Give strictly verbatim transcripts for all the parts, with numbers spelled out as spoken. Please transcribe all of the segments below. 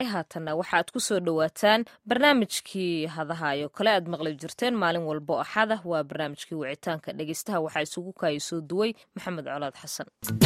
haatanna waxaad ku soo dhowaataan barnaamijkii hadahayo kale aad maqli jirteen maalin walbo axada waa barnaamijkii wicitaanka dhegeystaha waxaa isugu kaaya soo duway maxamed colaad xasan.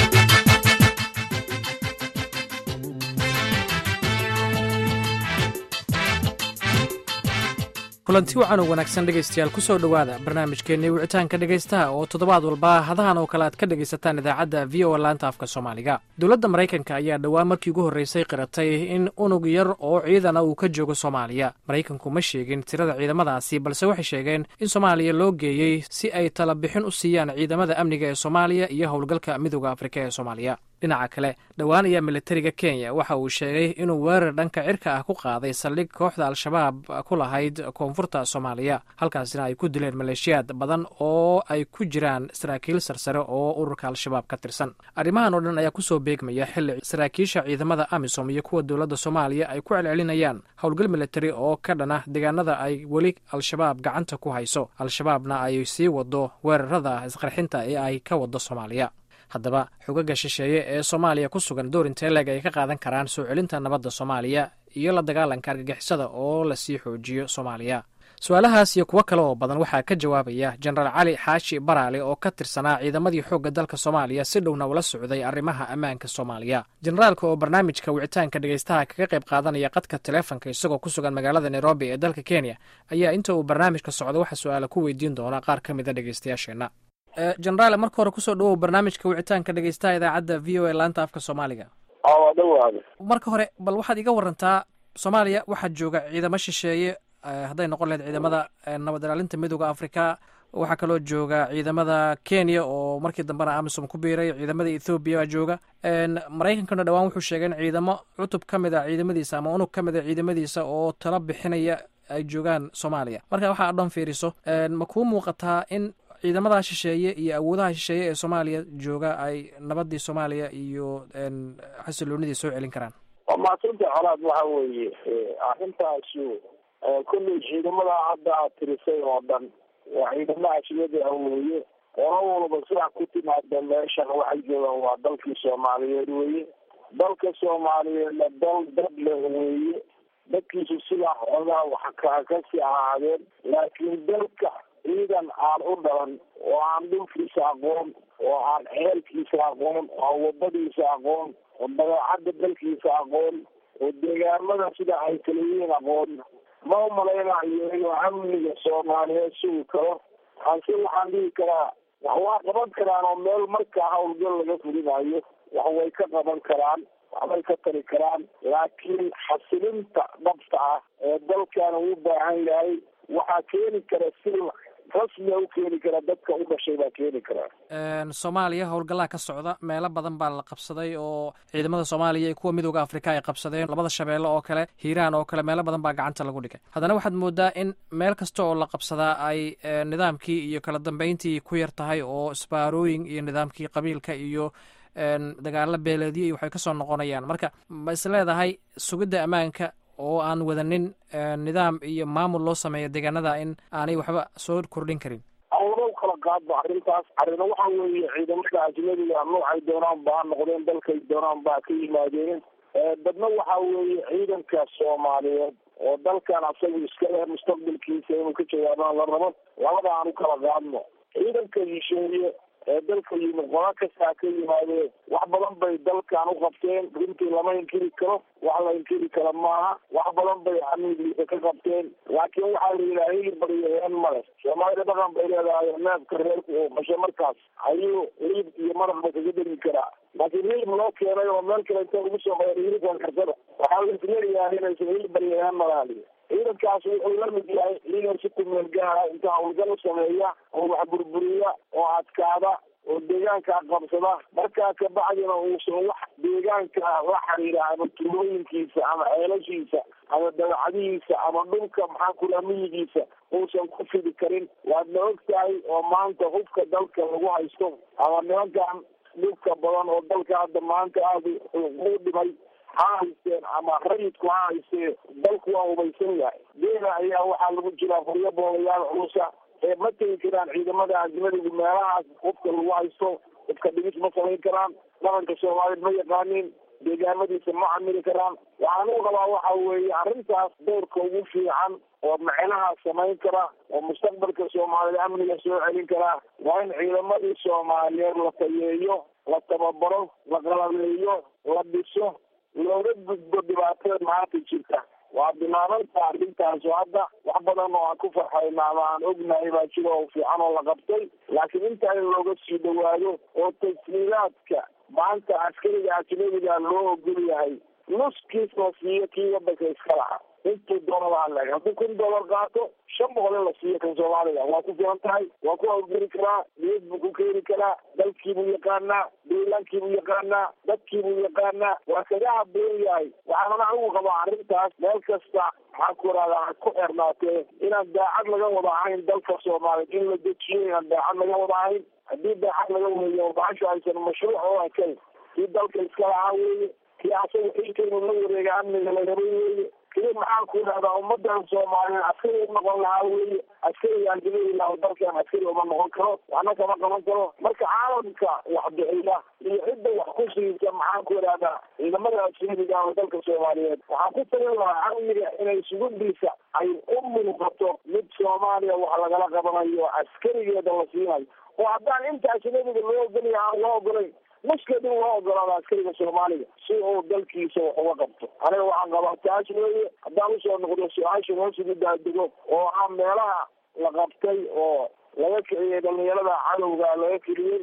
kulanti wacan oo wanaagsan dhegaystayaal ku soo dhowaada barnaamijkeennii wicitaanka dhegaystaha oo toddobaad walba hadahan oo kale aad ka dhegaysataan idaacadda v o laanta afka soomaaliga. dowladda maraykanka ayaa dhowaan markii ugu horraysay qiratay in unug yar oo ciidana uu ka joogo soomaaliya. maraykanku ma sheegin tirada ciidamadaasi balse waxay sheegeen in soomaaliya loo geeyey si ay tala bixin u siiyaan ciidamada amniga ee soomaaliya iyo howlgalka midooda afrika ee soomaaliya. dhinaca kale dhowaan ayaa militariga kenya waxa uu sheegay inuu weerar dhanka cirka ah ku qaaday saldhig kooxda al-shabaab ku lahayd koonfurta soomaaliya, halkaasina ay ku dileen maleeshiyaad badan oo ay ku jiraan saraakiil sarsare oo ururka al-shabaab ka tirsan. arrimahan oo dhan ayaa kusoo beegmaya xilli saraakiisha ciidamada amisom iyo kuwa dowladda soomaaliya ay ku celcelinayaan howlgal militari oo ka dhana deegaanada ay weli al-shabaab gacanta ku hayso, al-shabaabna ay sii wado weerarada isqarxinta ee ay ka wado soomaaliya. haddaba xogaga shisheeye ee soomaaliya ku sugan door intee leeg ay ka qaadan karaan soo celinta nabadda soomaaliya iyo la dagaalanka argagixisada oo lasii xoojiyo soomaaliya? su-aalahaas iyo kuwo kale oo badan waxaa ka jawaabaya jenaraal cali xaashi baraale oo ka tirsanaa ciidamadii xoogga dalka soomaaliya si dhowna ula socday arrimaha ammaanka soomaaliya. jenaraalka oo barnaamijka wicitaanka dhegaystaha kaga qayb qaadanaya qadka taleefonka isagoo ku sugan magaalada nairobi ee dalka kenya ayaa inta uu barnaamijka socdo waxa su-aala ku weydiin doona qaar ka mida dhegaystayaasheenna. jenaraal marka hore kusoo dhawow barnaamijka wicitaanka dhegaystaha idaacadda v o a laanta afka soomaaliga. dhawaada marka hore bal waxaad iga warantaa soomaaliya waxaa jooga ciidamo shisheeye hadday noqon lahayd ciidamada nabad ilaalinta midooda afrika, waxaa kaloo jooga ciidamada kenya oo markii dambena amisom ku biiray, ciidamada ethoobiya baa jooga. maraykankana dhowaan wuxuu sheegay in ciidamo cutub ka mid a ciidamadiisa ama unug ka mid a ciidamadiisa oo tala bixinaya ay joogaan soomaaliya. marka waxaa dhan fiiriso ma kuu muuqataa in ciidamada shisheeye iyo awoodaha shisheeye ee soomaaliya jooga ay nabadii soomaaliya iyo xasiloonidii soo celin karaan? waa maasanta colaad waxa weeye arrintaasu kolley ciidamada hadda aad tirisay oo dhan waa ciidamada ashiyada weeye, qolo walba sidaa ku timaada meeshan waxay joogaan waa dalkii soomaaliyeed weeye. dalka soomaaliyeedna dal dad leh weeye, dadkiisu sidaa xoogaa wax kasii ahaadeen, laakiin dalka ciidan aan u dhalan oo aan dhulkiisa aqoon oo aan ceelkiisa aqoon oo wadadiisa aqoon oo dabeecadda dalkiisa aqoon oo deegaamada sida ay kala yihiin aqoon ma umalaynayo inuu amniga soomaaliyeed sugi karo. hase waxaan dhihi karaa wax waa qaban karaan oo meel markaa howlgal laga fulinayo wax way ka qaban karaan, waxbay ka tari karaan, laakiin xasilinta dhabta ah ee dalkan uu baahan yahay waxaa keeni kara si rasmiga u keeni kara dadka u dhashay baa keeni karaa. soomaaliya howlgallaa ka socda, meelo badan baa la qabsaday oo ciidamada soomaaliya iyo kuwa midooda afrika ay qabsadeen, labada shabeelle oo kale, hiiraan oo kale, meelo badan baa gacanta lagu dhigay. haddana waxaad moodaa in meel kasta oo la qabsadaa ay nidaamkii iyo kala dambeyntii ku yar tahay oo isbaarooyin iyo nidaamkii qabiilka iyo dagaalo beeleedyo iyo waxay kasoo noqonayaan. marka ma is leedahay sugidda ammaanka oo aan wadanin nidaam iyo maamul loo sameeyo deegaanada in aanay waxba soo kordhin karin? awlow kala qaadba arrintaas. arrina waxa weeye ciidamada ajnadiga noocay doonaan baa noqdeen, dalkay doonaan baa ka yimaadeen. dadna waxa weeye ciidanka soomaaliyeed oo dalkan asaga iska leh mustaqbalkiisa inuu ka jawaabaan la rabo. labada aan u kala qaadno. ciidanka shisheeye ee dalka yimid qola kastaa ka yimaadeen wax badan bay dalkan u qabteen, runtii lama inkiri karo, wax la inkiri kara maaha. wax badan bay amnigiisa ka qabteen, laakiin waxaa la yidhaha hilib baryaheen male. soomaalida dhaqan bay leedahay neefka reerku uu qasho markaas ayuu hilib iyo maraqba kaga degi karaa, laakiin hilib loo keenay oo meel kale inta ugu soo qeeray hilibkan karsada waxaa la isleeyahay inaysan hilib baryaheen malaali. ciidankaas wuxuu la mid yahay ciidan si kumeel gaara inta howlgal u sameeya oo wax burburiya oo adkaada oo deegaanka qabsada, markaa kabacdina uusan wax deegaanka la xiriira ama tuulooyinkiisa ama ceelashiisa ama dabeecadihiisa ama dhulka maxaa kula miyigiisa uusan ku fidi karin. waadna og tahay oo maanta hubka dalka lagu haysto ama nimankan dhulka badan oo dalka hadda maanta aada u dhimay ha haysteen ama rayidku ha haystee dalku waa hubaysan yahay. geela ayaa waxaa lagu jiraa qoryo boolayaal culusa ee ma tegi karaan ciidamada ajnadigu meelahaas hubka lagu haysto, hubka dhigis ma samayn karaan, dhaqanka soomaaliyed ma yaqaanin, deegaamadiisa ma camili karaan. waxaan u qabaa waxa weeye arrintaas doorka ugu fiican oo macnaha samayn kara oo mustaqbalka soomaalida amniga soo celin karaa waa in ciidamadii soomaaliyeed la tayeeyo, la tababaro, la qalabeeyo, la dhiso, looga gudbo dhibaatada maanta jirta. waa bilaabanta arrintaas hadda wax badan oo aan ku farxayna ama aan ognahay baa jiro oo fiican oo la qabtay, laakiin intaa in looga sii dhawaado oo tasliilaadka maanta askariga ajnabiga loo ogol yahay nuskiis la siiyo kii wadanka iska laha intuu doona baa leeg hadduu kun dollar qaato shan boqol in la siiyo kan soomaaliga waa ku filan tahay, waa ku hawlgeli karaa, niyad buu ku keeni karaa, dalkiibuu yaqaanaa, deegaankiibuu yaqaanaa, dadkiibuu yaqaanaa, waa kaga haboon yahay. waxaana anigu qabaa arrintaas meel kasta maxaa ku radaa ku xirnaatee inaan daacad laga wada ahayn dalka soomaaliya in la dejiyo, inaan daacad laga wada ahayn. haddii daacad laga weeyo baxasho aysan mashruuc oo akan kii dalka iska lahaa weeye, kii asaga xilkeenu la wareega amniga la rabo weeye, kii maxaa ku dhahdaa ummadan soomaaliyeed askari u noqon lahaa weeye. askarigaan dilailaaho dalkan askari uma noqon karo, waxna kama qaban karo. marka caalamka wax bixiya iyo cidda wax ku siisa maxaa ku dhahdaa ciidamada ajnabiga oo dalka soomaaliyeed waxaan ku talin lahaa amniga inay sugudiisa ay u muuqato mid soomaaliya wax lagala qabanayo askarigeeda la siinayo, oo haddaan inta ajnabiga loo ogolaya aan loo ogolayn muskeed in loo ogolaado askariga soomaaliga si uu dalkiisa wax uga qabto. aniga waxaan qabaa taas weeye. haddaan usoo noqdo su-aasha hoosigu daadego oo ah meelaha la qabtay oo laga kiciyey dhalinyarada cadowga laga keliyey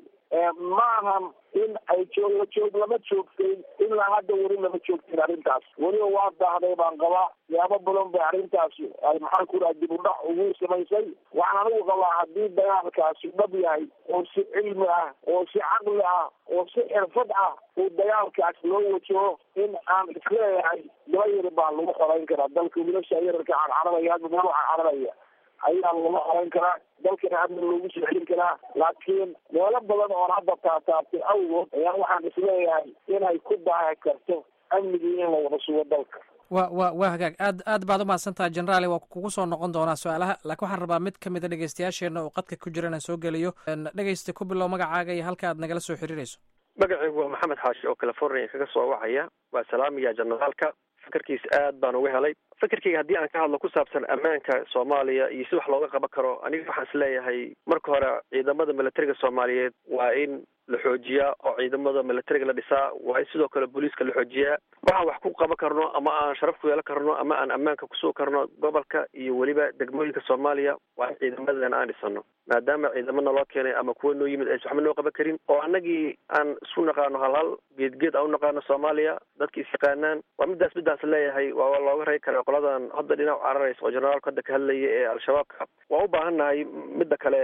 maahan in ay joog la joog lama joogtay ilaa hadda weli lama joogtin arrintaas weliba waa daahday baan qabaa. yaabo badan bay arrintaasi ay maxaa ku dhaha dib u dhac ugu samaysay. waxaan anigu qabaa haddii dagaalkaasi dhab yahay oo si cilmi ah oo si caqli ah oo si xirfad ah uu dagaalkaas loo wajaho in aan isleeyahay gaba yari baa lagu xorayn karaa dalka. wiilasha yararka carcarabaya hadda meel waxaa cararaya ayaa laga xorayn karaa, dalkana amni loogu soo celin karaa. laakiin meelo badan oon hadda taataabtay awgood ayaa waxaan isleeyahay inay ku daahi karto amnigii in la wada sugo dalka. wa wa waa hagaag aad aad baad umahadsan tahay generaale, waa kugu soo noqon doonaa su-aalaha, laakiin waxaan rabaa mid kamid a dhegeystayaasheena oo qadka ku jira inaan soo geliyo. dhegeysta ku bilow magacaaga iyo halka aad nagala soo xiriirayso. magacaygu waa maxamed xaashi oo california kaga soo wacaya. waa salaamiya generaalka, fikirkiisa aad baan uga helay. fikirkayga haddii aan ka hadlo ku saabsan ammaanka soomaaliya iyo si wax looga qaban karo, aniga waxaan isleeyahay marka hore ciidamada militariga soomaaliyeed waa in la xoojiyaa oo ciidamada militariga la dhisaa, waa in sidoo kale booliiska la xoojiyaa. waxaan wax ku qaban karno ama aan sharaf ku yeelan karno ama aan ammaanka kusoo karno gobolka iyo weliba degmooyinka soomaaliya waa in ciidamadan aan dhisano, maadaama ciidamana loo keenay ama kuwa noo yimid aysan waxba noo qaban karin. oo annagii aan isu naqaano halhal geedgeed aan u naqaano soomaaliya, dadki is yaqaanaan. waa midaas midaas leeyahay waa looga rey karaa qoladan hadda dhinac cararaysa oo generaalka hadda ka hadlaya ee al-shabaabka. waa u baahan nahay midda kale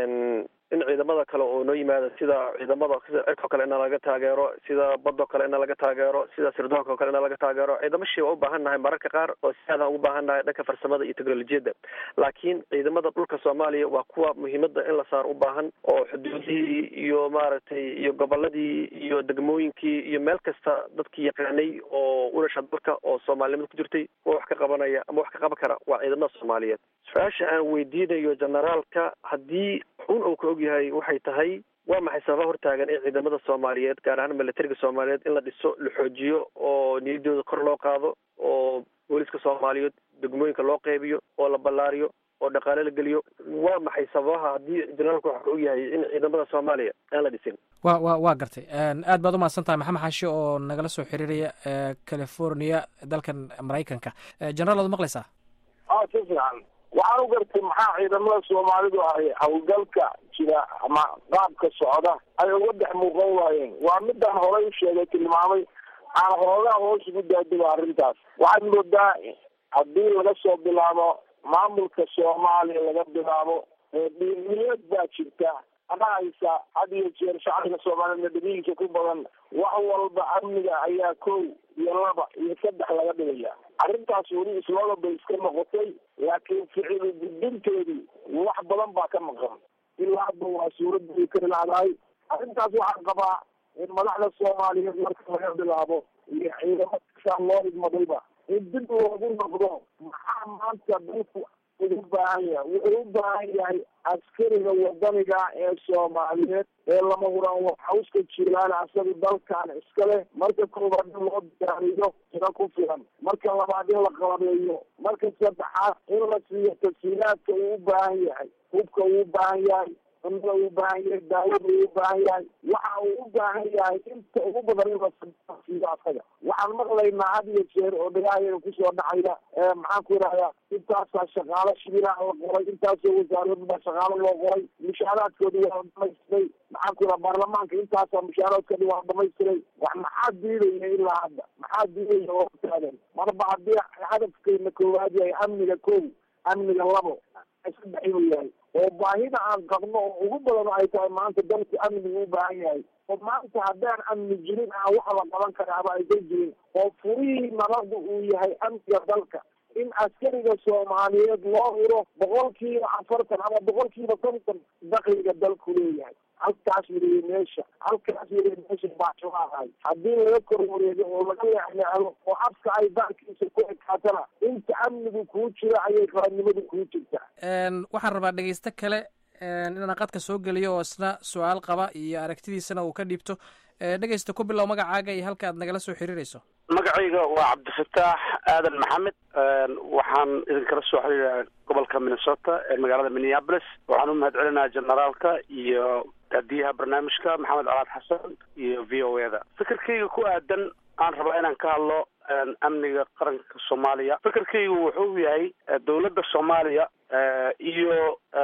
in ciidamada kale oo noo yimaada sida ciidamada sida cirko kale ina laga taageero, sida badoo kale ina laga taageero, sida sirdoonka kale ina laga taageero. ciidamo shii waa u baahan nahay mararka qaar oo si aadaan ugu baahan nahay dhanka farsamada iyo teknolojiyadda. laakiin ciidamada dhulka soomaaliya waa kuwa muhiimada in la saaro u baahan oo xuduudihii iyo maaragtay iyo goboladii iyo degmooyinkii iyo meel kasta dadkii yaqaanay oo u dhasha dalka oo soomaalinimada ku jirtay kuwa wax ka qabanaya ama wax ka qaban kara waa ciidamada soomaaliyeed. su-aasha aan weydiinayo generaalka haddii xun uu ka og yahay waxay tahay waa maxay sababa hortaagan in ciidamada soomaaliyeed gaar ahaan militariga soomaaliyeed in la dhiso, la xoojiyo oo niyadooda kor loo qaado oo booliiska soomaaliyeed degmooyinka loo qeybiyo oo la ballaariyo oo dhaqaale la geliyo. waa maxay sababaha haddii generaalku waxa ka og yahay in ciidamada soomaaliya aan la dhisin? wa wa waa gartay. aad baad umahadsan tahay maxamed xaashi oo nagala soo xiriiraya california dalkan maraykanka. generaal waad maqlaysaa? a si fiican waxaan u gartay maxaa ciidamada soomaalidu ay hawlgalka jira ama qaabka socda ay uga dhex muuqan waayeen. waa midaan horay u sheegay tilmaamay aan hoogaa hoos ugu daadiba arrintaas. waxaad moodaa haddii laga soo bilaabo maamulka soomaaliya laga bilaabo niyad baa jirta adahaysa had iyo jeer shacabka soomaaliyed dhadihiisa ku badan wax walba amniga ayaa kow iyo laba iyo saddex laga dhigaya. arrintaas weli islooga bay iska noqotay, laakiin ficil gudbinteedii wax badan baa ka maqan. ilaa hadda waa suuradii ka dhilacdahay. arrintaas waxaan qabaa in madaxda soomaaliyeed marka laga bilaabo iyo ciidamo kasaa loo idmadayba in dib loogu noqdo maxaa maanta dalku ugu baahan yahay. wuxuu u baahan yahay askari askariga wadaniga ee soomaaliyeed ee lama huraan waxauska jiraan asaga dalkan iska leh marka koobaad in loo diyaariyo tiro ku filan marka labaad in la qalabeeyo marka saddexaad in la siiyo tasiilaadka uu u baahan yahay hubka uu u baahan yahay cunada uu u baahan yahay daawada uu u baahan yahay waxa uu u baahan yahay inta ugu badan in la siiyo asaga waxaan maqlaynaa had iyo jeer oo dhagaayada kusoo dhacaya maxaan ku idhahdaa intaasaa shaqaalo shibiraha la qoray intaasoo wasaaradda shaqaalo loo qoray mushaaraadkoodi waa dhamaystiray maxaan ku idhaha baarlamaanka intaasaa mushaaraadkoodi waa dhamaystiray wax maxaa diidaya ilaa hadda maxaa diidaya oo taagan marba haddii hadafkeena koowaad yahay amniga kow amniga labo saddex inuu yahay oo baahida aan qabno oo ugu badan ay tahay maanta dalku amniga u baahan yahay oo maanta haddaan amni jirin aan waxa la qaban karaaba aysan jirin oo furihii nabadda uu yahay amniga dalka in askariga soomaaliyeed loo huro boqolkiiba afartan ama boqolkiiba konton dakliga dalku leeyahay halkaas weliye meesha halkaas weliye meesha baashaaahay haddii laga kor wareego oo laga leexleexdo oo afka ay baarkiisa ku ekaatana inta amnigu kuu jiro ayay qaranimadu kuu jirtaa waxaan rabaa dhegeysto kale inaan qadka soo geliyo oo isna su-aal qaba iyo aragtidiisana uu ka dhiibto dhegeysta ku bilow magacaaga iyo halka aad nagala soo xiriirayso. magacayga waa cabdifataax aadan maxamed waxaan idinkala soo xiriira gobolka minnesota ee magaalada minneapolis waxaan u mahad celinaha generaalka iyo daadiyaha barnaamijka maxamed colaad xasan iyo v o eda fikirkayga ku aadan aan rabaa inaan ka hadlo amniga qaranka soomaaliya. fikirkaygu wuxuu yahay dawladda soomaaliya iyo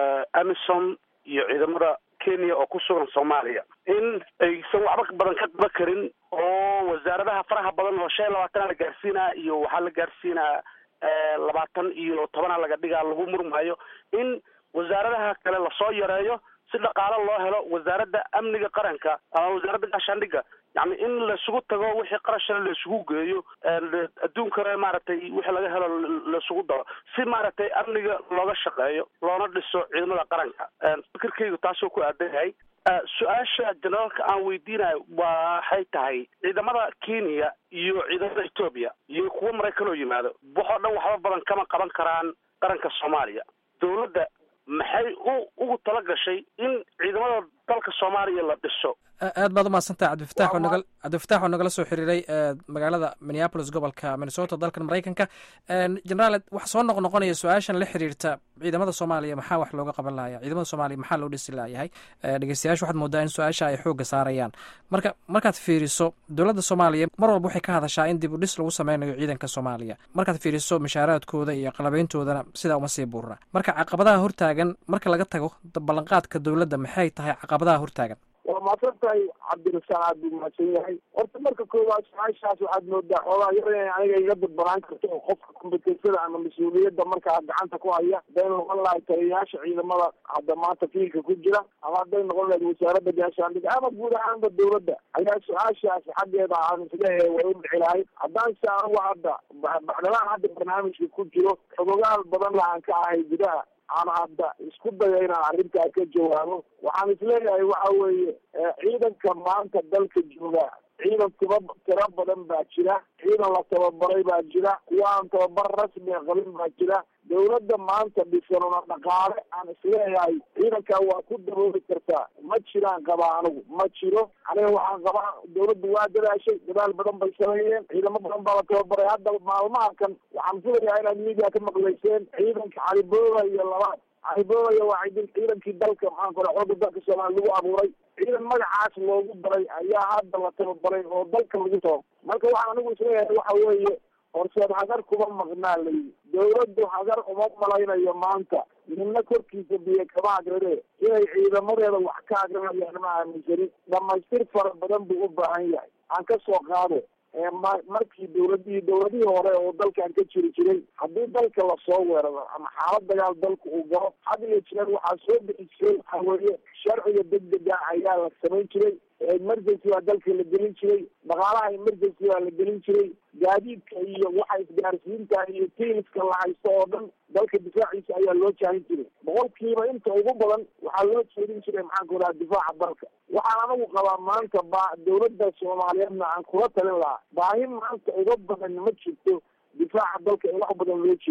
amisom iyo ciidamada kenya oo ku sugan soomaaliya in aysan waxba badan ka qaba karin oo wasaaradaha faraha badan oo shan iyo labaatana la gaarsiinaa iyo waxaa la gaarsiinaa labaatan iyo tobana laga dhigaa lagu murmaayo in wasaaradaha kale lasoo yareeyo si dhaqaalo loo helo wasaaradda amniga qaranka ama wasaaradda gaashaandhigga yani in laisugu tago wixii qarashana laisugu geeyo adduunkana maaragtay wixii laga helo laisugu daro si maaragtay amniga looga shaqeeyo loona dhiso ciidamada qaranka. fikirkaygu taasoo ku aadan yahay. su-aasha generaalka aan weydiinayo waxay tahay ciidamada kenya iyo ciidamada etoobiya iyo kuwo maraykan oo yimaado waxoo dhan waxba badan kama qaban karaan qaranka soomaaliya. dawladda maxay u ugu tala gashay in ciidamada dalka soomaaliya la dhiso? aad baad umahadsantaha cabdifatax oo nagal cabdifatax oo nagala soo xiriiray magaalada minneapolis gobolka minnesota dalkan maraykanka. generaal wax soo noq noqonaya su-aashan la xiriirta ciidamada soomaaliya maxaa wax looga qaban lahaya ciidamada soomaaliya maxaa loo dhisi layahay dhegeystayaasha waxaad moodaa in su-aasha ay xooga saarayaan. marka markaad fiiriso dowladda soomaaliya mar walba waxay ka hadashaa in dib u dhis lagu sameynayo ciidanka soomaaliya. markaad fiiriso mushaaraadkooda iyo qalabeyntoodana sidaa uma sii buurna. marka caqabadaha hortaagan marka laga tago ballanqaadka dowladda maxay tahay caqabadaha hortaagan? waa mahadsan tahay cabdirasaaq aad buu mahadsan yahay. horta marka koowaad su-aashaas waxaad moodaa xoogaa yar inay aniga iga dadbanaan karto oo qofka kombeteysada ama mas-uuliyadda markaa gacanta ku haya hadday noqon lahay taliyayaasha ciidamada hadda maanta fiilka ku jira ama hadday noqon lahayd wasaaradda gaashaandhigga ama guud ahaanba dawladda ayaa su-aashaas xaggeeda aan isleeyahay way u dhici lahayd. haddaan se anugu hadda bacdalaha hadda barnaamijka ku jiro xogogaal badan lahaan ka ahay gudaha aan hadda isku daya inaan arrintaa ka jawaabo waxaan isleeyahay waxa weeye ciidanka maanta dalka jooga ciidan tiba tiro badan baa jira, ciidan la tababaray baa jira, kuwa aan tababar rasmiga qabin baa jira. dawladda maanta dhisanona dhaqaale aan isleeyahay ciidankaa waa ku daboobi kartaa ma jiraan qabaa anigu ma jiro. aniga waxaan qabaa dawladdu waa dadaashay dadaal badan bay sameeyeen ciidamo badan baa la tababaray. hadda maalmaha kan waxaan filayaa inaad media ka maqlayseen ciidanka calibooda iyo labaad calibooda waa ciidankii dalka maxaan kula xooga dalka soomaaliya lagu abuuray ciidan magacaas loogu daray ayaa hadda la tababaray oo dalka lagu taba. marka waxaan anigu isleeyahay waxa weeye horseed hagar kuma maqnaa layi dawladdu hagar uma malaynayo maanta midna korkiisa biyo kama agrade inay ciidamadeeda wax ka agranayaan ma aaminsanin. dhamaystir fara badan buu u baahan yahay. aan ka soo qaado markii dawladihii dawladihii hore oo dalkan ka jiri jiray haddii dalka lasoo weeraro ama xaalad dagaal dalka uu galo had iyo jeer waxaa soo bixi jiray waxa weeye sharciga degdega ayaa la samayn jiray. emergency waa dalka la gelin jiray, dhaqaalaha emergency waa la gelin jiray, gaadiidka iyo waxa isgaarsiinta iyo tiiliska la haysto oo dhan dalka difaaciisa ayaa loo jaahin jiray. boqolkiiba inta ugu badan waxaa loo jeedin jiray maxaan ku dhaha difaaca dalka. waxaan anagu qabaa maanta ba dawladda soomaaliyeedna aan kula talin lahaa baahi maanta uga badan ma jirto difaaca dalka in wax badan loo jeediyo.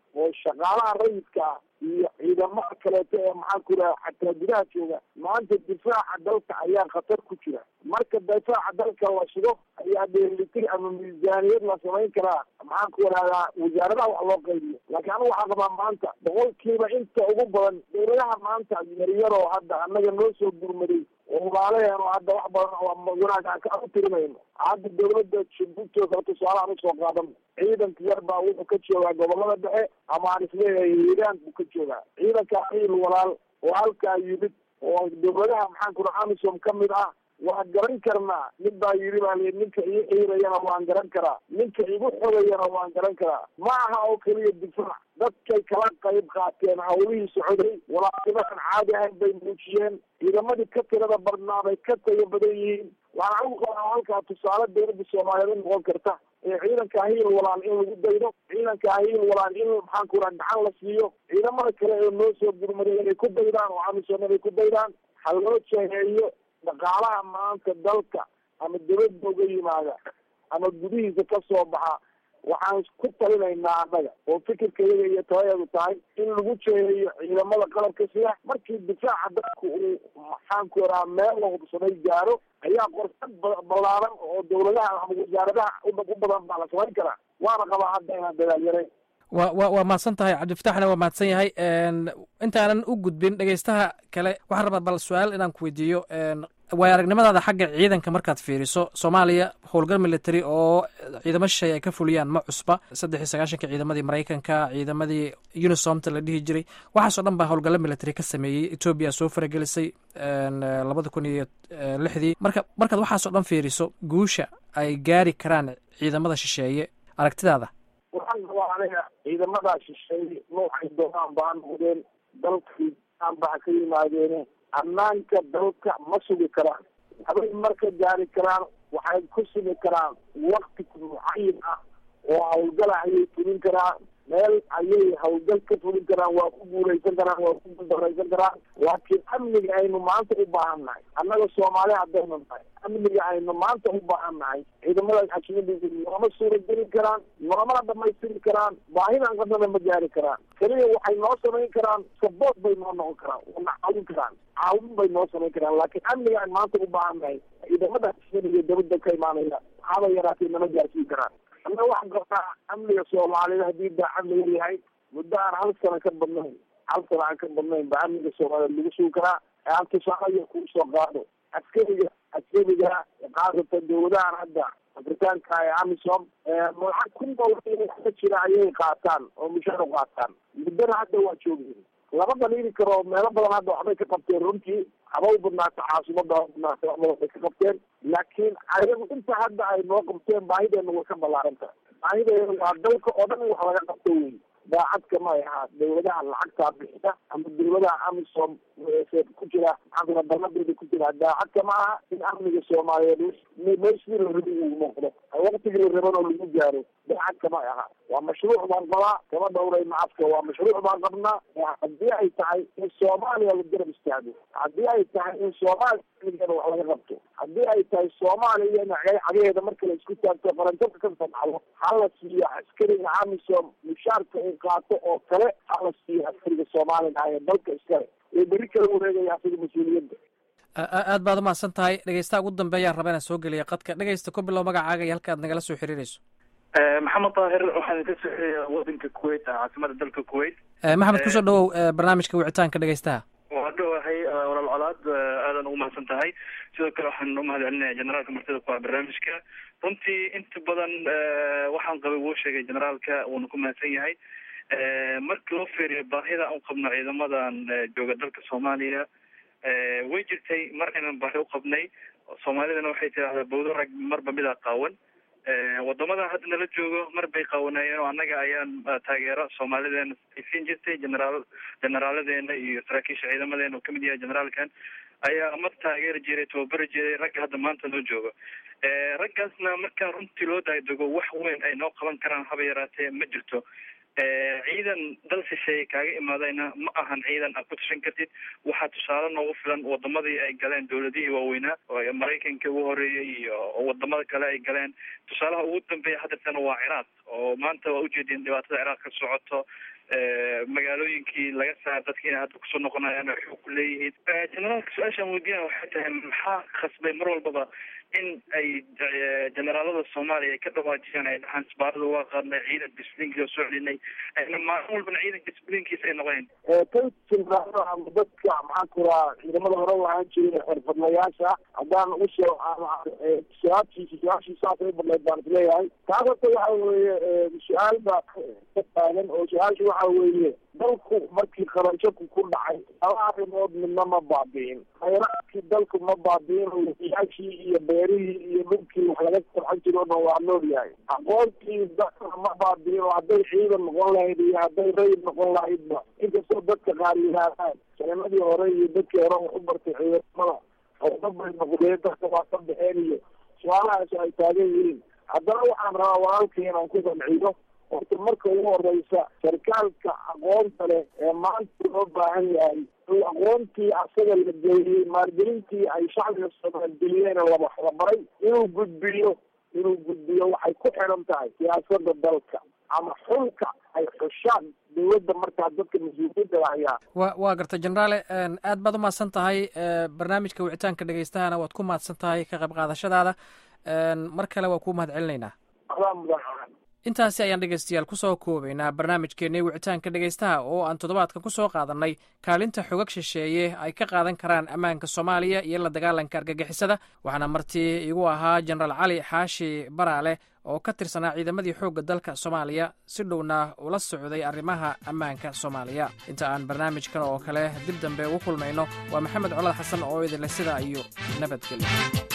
oo shaqaalaha rayidka ah iyo ciidamada kaleeto ee maxaan ku raha xataa gudaha jooga maanta difaaca dalka ayaa khatar ku jira. marka difaaca dalka la sugo ayaa dheelitir ama miisaaniyad la samayn karaa maxaan ku rahdaa wasaaradaha wax loo qaybiyo. laakiin anigu waxaa qabaa maanta boqolkiiba inta ugu badan dawladaha maanta yaryaroo hadda annaga noo soo gurmaday oo walaalaheeno hadda wax badan oo wanaag aan ka tirinayno. hadda dawladda Djibouti oo tusaalahan usoo qaadan ciidanka yar baa wuxuu ka joogaa gobolada dhexe ama aan isleeyahay hiiraan buu ka joogaa. ciidanka ciil walaal oo halkaa yimid oo dawladaha maxaan ku raha amisom ka mid ah waa garan karnaa. mid baa yidhi baa li ninka ii xiirayana waan garan karaa, ninka igu xogayana waan garan karaa. ma aha oo keliya difaac, dadkay kala qayb qaateen hawlihii socday. walaalnimadan caadi ahayn bay muujiyeen. ciidamadii ka tirada badnaa bay ka tayo badan yihiin. waxaan ugu qabaa halkaa tusaale dawladda soomaaliyeed noqon karta ee ciidanka hiil walaal in lagu daydo, ciidanka hiil walaal in maxaan ku raha gacan la siiyo. ciidamada kale ee noo soo gurmaday inay ku daydaan oo amisom inay ku daydaan. ha loo jeheeyo dhaqaalaha maanta dalka ama dawladda uga yimaada ama gudihiisa ka soo baxa. waxaan ku talinaynaa annaga oo fikirkayaga iyo tabadeedu tahay in lagu jeeheeyo ciidamada qalabka sida markii difaaca dalka uu maxaan ku rahaa meel la hubsaday gaaro ayaa qorsad ballaaran oo dawladaha ama wasaaradaha u badan baa la samayn karaa. waana qabaa hadda inaan dadaal yarayn. wa wa waa mahadsan tahay cabdifataxna waa mahadsan yahay. intaanan u gudbin dhegeystaha kale waxaan rabaa bal su-aal inaan ku weydiiyo waay aragnimadaada xagga ciidanka markaad fiiriso soomaaliya howlgal military oo ciidamo shisheeye ay ka fuliyaan ma cusba. saddex iyo sagaashanka ciidamadii maraykanka, ciidamadii unisomta la dhihi jiray, waxaasoo dhan baa howlgallo military ka sameeyey. etoobiya soo faragelisay labada kun iyo lixdii. marka markaad waxaasoo dhan fiiriso guusha ay gaari karaan ciidamada shisheeye aragtidaada. waxaan rabaa aniga ciidamada shisheeye noocay doonaan baa noqdeen dalkii aan baa ka yimaadeene ammaanka dalka ma sugi karaan. habay marka gaari karaan waxay ku sugi karaan wakti mucayin ah oo hawlgala ayay fulin karaan. meel ayay hawlgal ka fulin karaan, waa ku guulaysan karaan, waa ku guuldaraysan karaan. laakiin amniga aynu maanta u baahan nahay annaga soomaali haddaynu nahay, amniga aynu maanta u baahan nahay ciidamada ajnabiga nooma suurageli karaan, noomana dhamaystiri karaan. baahidan qadana ma gaari karaan. keliya waxay noo samayn karaan saboort bay noo noqon karaan, wana caawin karaan, caawin bay noo samayn karaan. laakiin amniga aynu maanta u baahan nahay ciidamada ajnabiga dabadda ka imaanaya haba yaraatee nama gaarsiin karaan. anna waxaan qabtaa amniga soomaaliyeed haddii daacad laga yahay muddo aan hal sana ka badnayn hal sana aan ka badnayn ba amniga soomaaliyeed lagu sugi karaa. aan tusaale kuu soo qaado askariga askariga qaadata dawladahan hadda afrikaanka ee amisom lacag kun doolar ka jira ayay qaataan oo mushaar u qaataan. muddana hadda waa joogin lama daliili karo. meelo badan hadda waxbay ka qabteen runtii, haba u badnaata caasimada ha badnaata bay ka qabteen. laakiin ayagu inta hadda ay noo qabteen baahideena way ka ballaaran tahay. baahideena waa dalka oo dhan in wax laga qabto wey. daacadka ma ahaa dawladaha lacagtaa bixida ama dawladaha amisom ku jira maxaa daladeeda ku jira. daacadka ma aha in amniga soomaaliyeed meeshii la rabi uu noqdo waktigii la raban oo lagu gaaro. daacadka ma aha. waa mashruuc baan qabaa, kama dhowray macafka. waa mashruuc baan qabnaa. haddii ay tahay in soomaaliya la garab istaago, haddii ay tahay in soomaaliya amnigeeda wax laga qabto, haddii ay tahay soomaaliya in cagaheeda marka la isku taagto qaranjabka ka sabcado, hala siiyo askariga amisom mushaarka uu qaato oo kale hala siiyo askariga soomaaliga ee dalka iskale ee beri kala wareegaya asiga mas-uuliyadda. aad baad umahadsan tahay. dhegeystaha ugu dambeeyaan raba inaan soo geliya qadka. dhegeysta ku bilow magacaaga iyo halka aad nagala soo xiriirayso. maxamed daahir waxaan ka soo xiriya wadanka kuwait, caasimada dalka kuwait. maxamed kusoo dhawow barnaamijka wicitaanka dhegeystaha. waa dhawahay walaal colaad, aadan ugu mahadsan tahay. sidoo kale waxaan umahad celinaya generaalka martida ku ah barnaamijka. runtii inta badan waxaan qabay wuu sheegay generaalka, wuuna ku mahadsan yahay. markii loo fiiriyo baahida u qabno ciidamadan jooga dalka soomaaliya way jirtay mar inaan baahi u qabnay. soomaalidana waxay tidahdaa bawdo rag marba midaa qaawan. wadamadan hadda nala joogo mar bay qaawanayeen oo annaga ayaan taageero soomaalideena siin jirtay. generaal generaaladeena iyo saraakiisha ciidamadeena oo kamid yahay generaalkan ayaa mar taageeri jiray, tababari jiray ragga hadda maanta noo joogo. raggaasna markaa runtii loo daadego wax weyn ay noo qaban karaan haba yaraatee ma jirto. ciidan dal shisheeye kaaga imaadayna ma ahan ciidan aad ku tashan kartid. waxaa tusaale noogu filan wadamadii ay galeen dowladihii waaweynaa oo maraykanka ugu horeeyey iyo wadamada kale ay galeen. tusaalaha ugu dambeeya hadeertana waa ciraaq oo maanta waa ujeedeen dhibaatada ciraaq ka socoto. magaalooyinkii laga saar dadki inay hadda kusoo noqonayaan waxay ku leeyihiin. generaalka su-aashaan weydiinaya waxay tahay maxaa khasbay mar walbaba in ay generaalada soomaaliya ay ka dhawaajiyaan ay dhahaan isbaarada waa qaadnay ciidan disblinkii oo soo celinay ayna maalin walbana ciidanka disblinkiisa ay noqdeen. tan generaalada ama dadka maxaan ku rahaa ciidamada hore lahaan jiray xirfadlayaasha haddaan usoo su-aashiisa su-aashii saasay badnayd baan isleeyahay. taas horta waxa weeye su-aal baa ka taagan oo su-aasha waxa weeye dalku markii qaranjaku ku dhacay laba arrimood midna ma baabi'in. khayraadkii dalku ma baabi'in oo wasiyaashii iyo beerihii iyo dhulkii wax laga farxan jiro o dhan waa nool yahay. aqoontii dadka ma baabi'in oo hadday ciidan noqon lahayd iyo hadday rayid noqon lahaydba inkastoo dadka qaar yihaahaan sanamadii hore iyo dadkii hore wax u bartay ciidamada oodabay noqdeen dadka waa ka baxeen iyo su-aalahaas ay taagan yihiin. haddana waxaan rabaa walaalkii inaan ku qanciyo horta marka ugu horeysa sarkaalka aqoonta leh ee maanta loo baahan yahay uu aqoontii asaga la geliyey maalgelintii ay shacbiga soomaalgeliyeen laba la baray inuu gudbiyo inuu gudbiyo waxay ku xiran tahay siyaasada dalka ama xulka ay xushaan dawladda markaa dadka mas-uuliyadda hayaa. wa waa garta generaale aad baad umahadsan tahay barnaamijka wicitaanka dhegeystahana waad ku mahadsan tahay ka qayb qaadashadaada. mar kale waa kuu mahad celinaynaa. intaasi ayaan dhegeystayaal kusoo koobaynaa barnaamijkeennii wicitaanka dhegeystaha oo aan toddobaadkan ku soo qaadannay kaalinta xogag shisheeye ay ka qaadan karaan ammaanka soomaaliya iyo la dagaalanka argagixisada. waxaana martii igu ahaa jenaraal cali xaashi baraale oo ka tirsanaa ciidamadii xoogga dalka soomaaliya si dhowna ula socday arrimaha ammaanka soomaaliya. inta aan barnaamijkan oo kale dib dambe ugu kulmayno waa maxamed colaad xasan oo idinle sidaa iyo nabadgelyo.